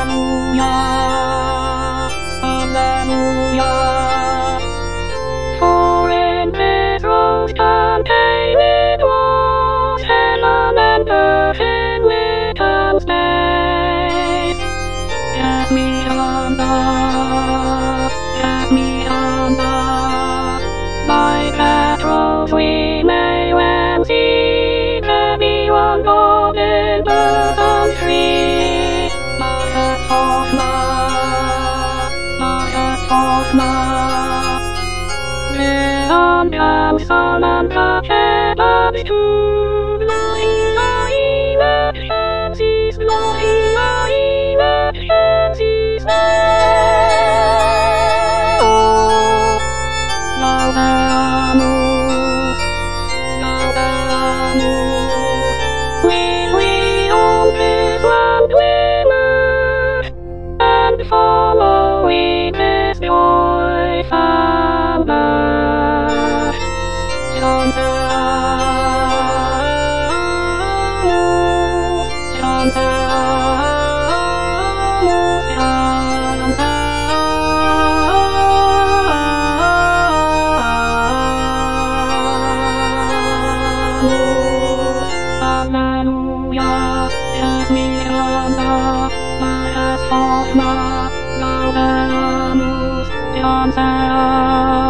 Alleluia, Alleluia. For in Pedro's campaign it was heaven and earth in Wycombe's days. Yes, me under, by Pedro's we may well see there be one God in person three. Marcus Hoffman, Leon Camson and Capella too. Lohina Hensis, Lohina Hensis, Laudamus, Laudamus. We on this land we move, and following this joyful birth. Alleluia, yes, me under, Marcus Hoffman, Laudamus, Johnson.